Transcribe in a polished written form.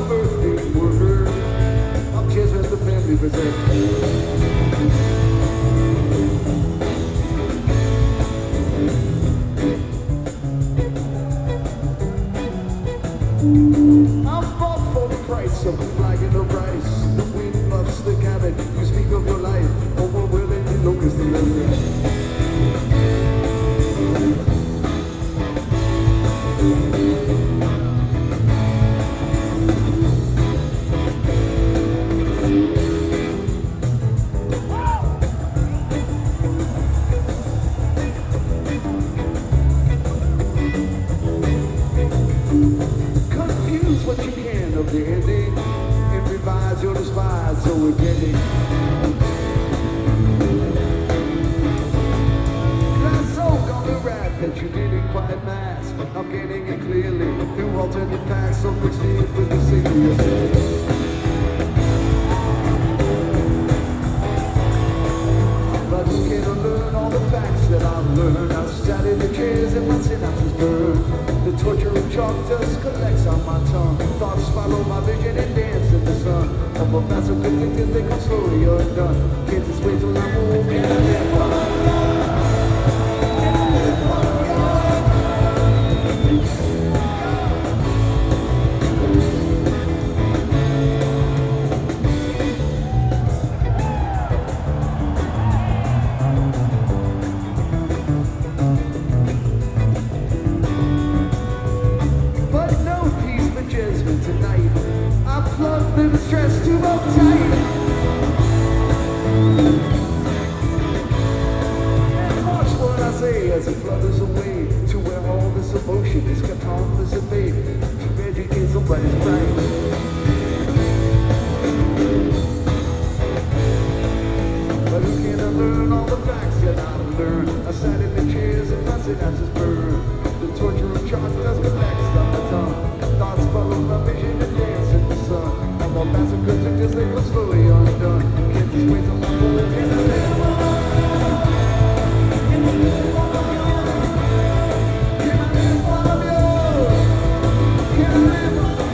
birthday worker. I'm just with the family present. I'm fought for the price of the flag and the rice. The wind buffs the cabin. You speak of your life. Oh, what will it be? Locust the living. Confuse what you can of the ending. Improvise your despise, so we're getting. Glass oak on the rap that you didn't quite mask. I'm getting it clearly through alternate packs, so proceed with the serious. But who can learn all the facts that I've learned? I've sat in the chairs and my synapses burn. The torture of chalk dust collects on my tongue. Thoughts follow my vision and dance in the sun. I'm a massive addicted, they come slowly undone. Can't just wait till I'm old and I live on. Tonight, I plug the stress too uptight. And watch what I say as it flutters away to where all this emotion is autonomous and made. Tragic is somebody's right. But who can I learn all the facts that I've learned? I sat in the chairs and my synapses burn. The torture of chalk dust collects on my tongue. Thoughts follow my vision and dance in the sun. I'm all passive cause it just ain't slowly undone. Can't just wait till I'm old and I live on. Can I live on you? Can I live on you? Can I live on you?